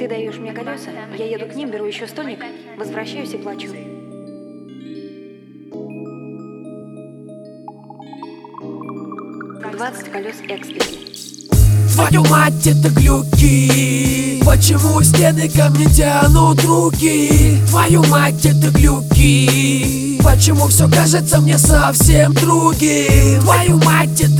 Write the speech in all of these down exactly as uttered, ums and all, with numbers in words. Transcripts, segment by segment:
Ты даешь мне колеса, я еду к ним, беру еще стольник, возвращаюсь и плачу. двадцать колес экстази. Твою мать, это глюки. Почему стены ко мне тянут руки? Твою мать, это глюки. Почему все кажется мне совсем другим? Твою мать, это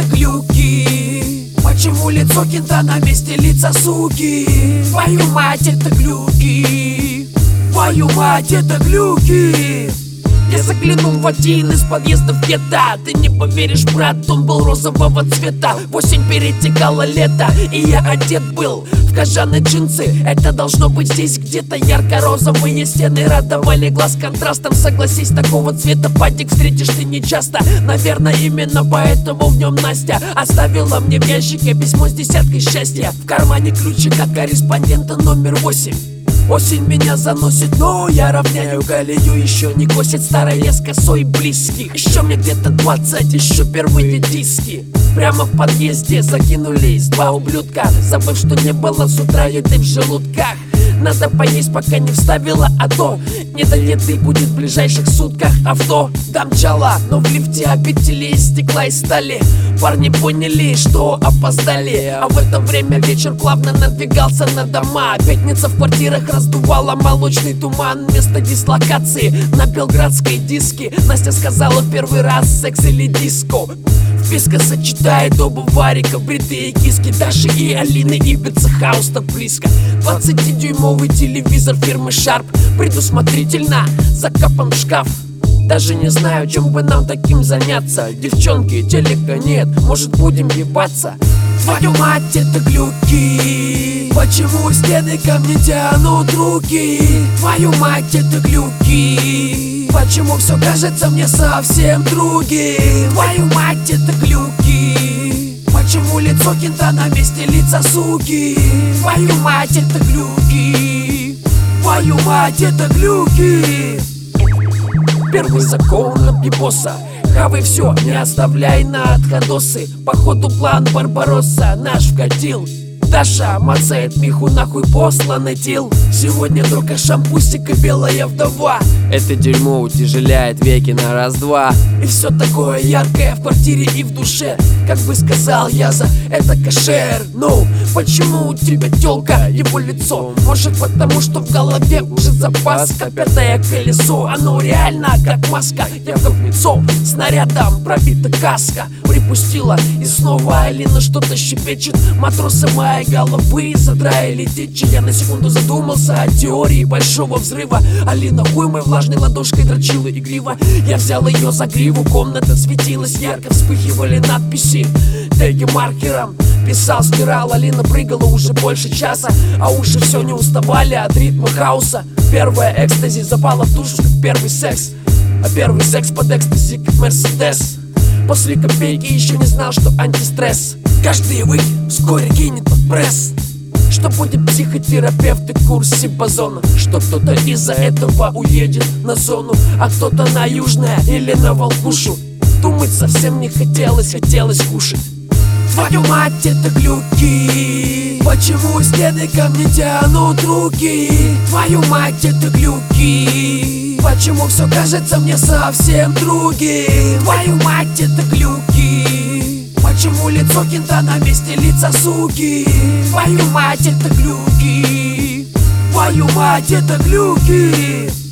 глюки. Почему лицо кента на месте лица суки? Твою мать, это глюки. Твою мать, это глюки. Я заглянул в один из подъездов гетто. Ты не поверишь, брат, он был розового цвета. В осень перетекало лето, и я одет был в кожаные джинсы. Это должно быть здесь где-то. Ярко-розовые стены радовали глаз контрастом. Согласись, такого цвета падик встретишь ты нечасто. Наверное, именно поэтому в нем Настя оставила мне в ящике письмо с десяткой счастья. В кармане ключик от корреспондента номер восемь. Осень меня заносит, но я равняю галею. Еще не косит старый лес косой близких. Еще мне где-то двадцать, еще первые диски. Прямо в подъезде закинулись два ублюдка, забыв, что не было с утра еды в желудках. Надо поесть, пока не вставила, а то не до еды будет в ближайших сутках. Авто домчало, но в лифте обители из стекла и стали. Парни поняли, что опоздали, а в это время вечер плавно надвигался на дома. Пятница в квартирах раздувала молочный туман. Место дислокации на белградской диске. Настя сказала первый раз секс или диско. Вписка сочетает оба варика, бритые киски Даши и Алины, Ибица, хаус так близко. Двадцатидюймовый телевизор фирмы Sharp предусмотрительно закапан в шкаф. Даже не знаю, чем бы нам таким заняться. Девчонки, телека нет, может будем ебаться? Твою мать, это глюки. Почему стены ко мне тянут руки? Твою мать, это глюки. Почему все кажется мне совсем другим? Твою мать, это глюки. Почему лицо кента на месте лица суки? Твою мать, это глюки. Твою мать, это глюки. Первый закон объебоса: хавай все, не оставляй на отходосы. Походу план Барбаросса наш вкатил. Даша мацает Миху нахуй посланный дел. Сегодня только шампусик и белая вдова. Это дерьмо утяжеляет веки на раз-два. И все такое яркое в квартире и в душе. Как бы сказал я за это кошер. Ну, почему у тебя тёлка, его лицо? Может потому, что в голове уже запаска. Пятое колесо, оно реально как маска. Я как лицо, снарядом пробита каска. Припустила и снова Алина что-то щебечет. Матросы моей головы задраили течи. Я на секунду задумался о теории большого взрыва. Алина уймой влажной ладошкой дрочила игриво. Я взял ее за гриву, комната светилась ярко, вспыхивали надписи. Теги маркером писал, стирал. Алина прыгала уже больше часа, а уши все не уставали от ритма хаоса. Первая экстази запала в душу, как первый секс. А первый секс под экстази, как Мерседес. После копейки еще не знал, что антистресс каждый выйдет вскоре кинет под пресс. Что будет психотерапевт и курсе бозона. Что кто-то из-за этого уедет на зону, а кто-то на Южное или на Волкушу. Думать совсем не хотелось, хотелось кушать. Твою мать, это глюки. Почему стены ко мне тянут руки? Твою мать, это глюки. Почему все кажется мне совсем другим? Твою мать, это глюки. Почему лицо кента на месте лица суки? Твою мать, это глюки. Твою мать, это глюки.